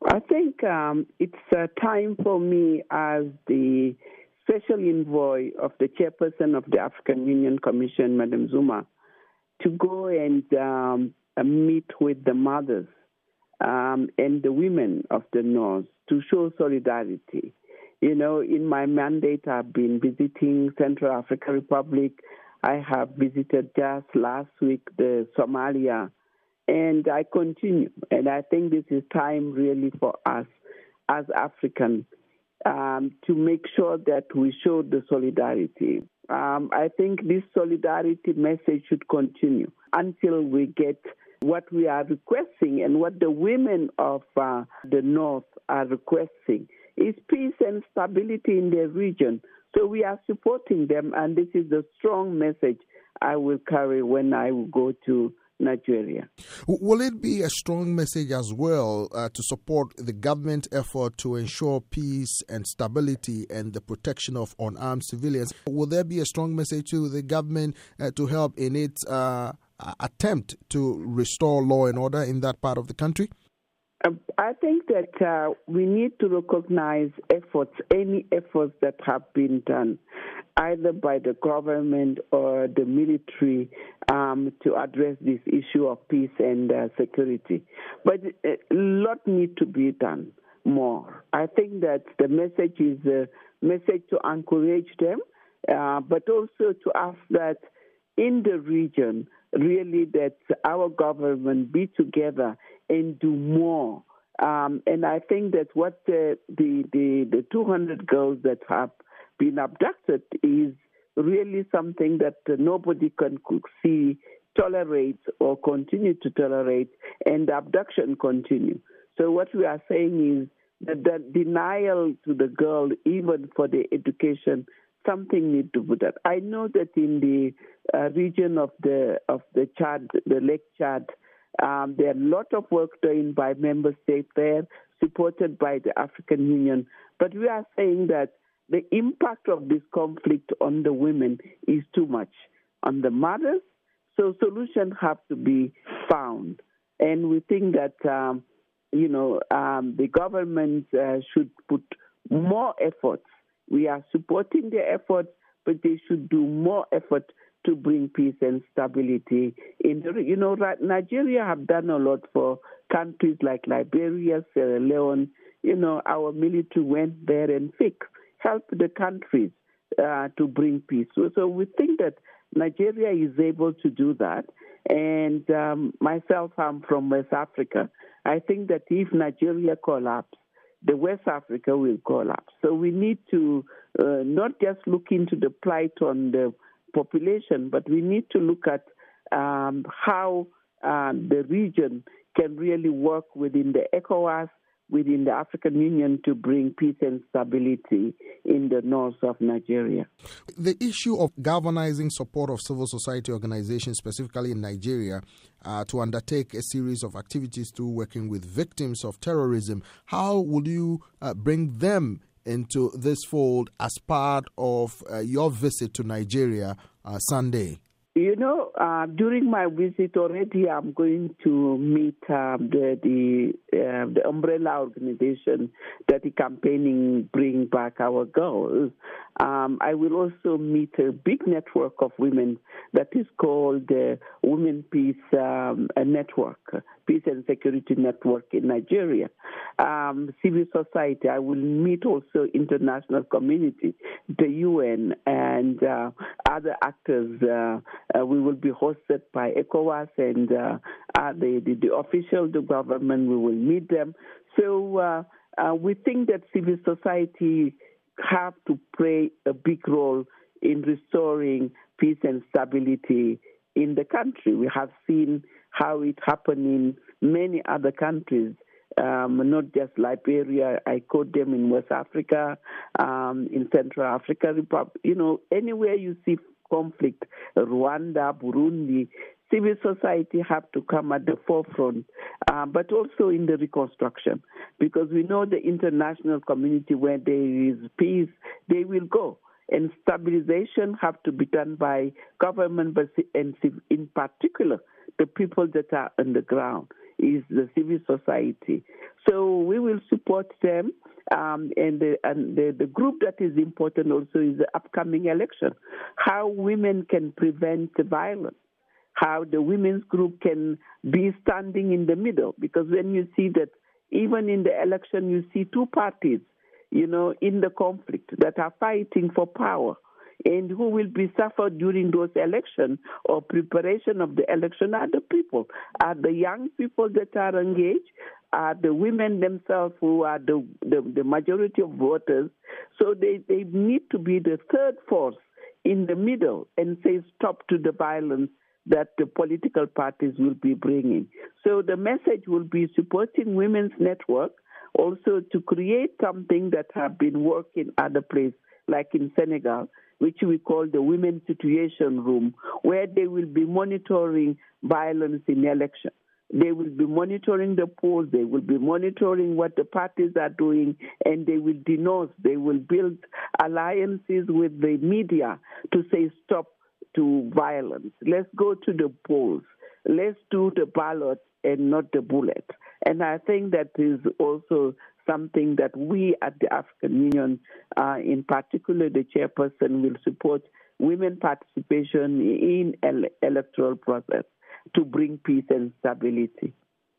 I think it's time for me as the special envoy of the chairperson of the African Union Commission, Madam Zuma, to go and meet with the mothers and the women of the North to show solidarity. You know, in my mandate, I've been visiting Central African Republic. I have visited just last week the Somalia, and I continue. And I think this is time really for us as Africans to make sure that we show the solidarity. I think this solidarity message should continue until we get what we are requesting, and what the women of the North are requesting is peace and stability in the region. So we are supporting them, and this is the strong message I will carry when I will go to Nigeria. Will it be a strong message as well to support the government effort to ensure peace and stability and the protection of unarmed civilians? Will there be a strong message to the government to help in its attempt to restore law and order in that part of the country? I think that we need to recognize any efforts that have been done, either by the government or the military, to address this issue of peace and security. But a lot needs to be done more. I think that the message is a message to encourage them, but also to ask that in the region, really that our government be together and do more. And I think that what the 200 girls that have been abducted is really something that nobody can tolerate or continue to tolerate, and the abduction continue. So what we are saying is that the denial to the girl, even for the education, something needs to be done. I know that in the region of the Chad, the Lake Chad, there are a lot of work done by member states there, supported by the African Union. But we are saying that the impact of this conflict on the women is too much on the mothers. So solutions have to be found. And we think that, the government should put more efforts. We are supporting the efforts, but they should do more effort to bring peace and stability in the. Nigeria have done a lot for countries like Liberia, Sierra Leone. Our military went there and helped the countries to bring peace. So we think that Nigeria is able to do that. And myself, I'm from West Africa. I think that if Nigeria collapses, the West Africa will collapse. So we need to not just look into the plight on the population, but we need to look at how the region can really work within the ECOWAS, within the African Union, to bring peace and stability in the north of Nigeria. The issue of galvanizing support of civil society organizations, specifically in Nigeria, to undertake a series of activities through working with victims of terrorism, how will you bring them into this fold as part of your visit to Nigeria Sunday? During my visit already, I'm going to meet the umbrella organization that is campaigning Bring Back Our Girls. I will also meet a big network of women that is called the Women Peace Network, Peace and Security Network in Nigeria. Civil society, I will meet also international community, the UN, and other actors. We will be hosted by ECOWAS and the official, the government, we will meet them. So we think that civil society have to play a big role in restoring peace and stability in the country. We have seen how it happened in many other countries, not just Liberia. I quote them in West Africa, in Central Africa Republic. Anywhere you see conflict, Rwanda, Burundi, civil society have to come at the forefront, but also in the reconstruction, because we know the international community, where there is peace, they will go. And stabilization have to be done by government, but and in particular, the people that are on the ground is the civil society. So So we will support them. And the group that is important also is the upcoming election, how women can prevent violence, how the women's group can be standing in the middle. Because when you see that even in the election, you see two parties, in the conflict that are fighting for power. And who will be suffered during those elections or preparation of the election are the people, are the young people that are engaged, are the women themselves who are the majority of voters. So they need to be the third force in the middle and say stop to the violence that the political parties will be bringing. So the message will be supporting women's network, also to create something that have been working other places, like in Senegal, which we call the Women's Situation Room, where they will be monitoring violence in election. They will be monitoring the polls, they will be monitoring what the parties are doing, and they will denounce, they will build alliances with the media to say stop to violence. Let's go to the polls. Let's do the ballot and not the bullet. And I think that is also something that we at the African Union, in particular the chairperson, will support women participation in electoral process to bring peace and stability.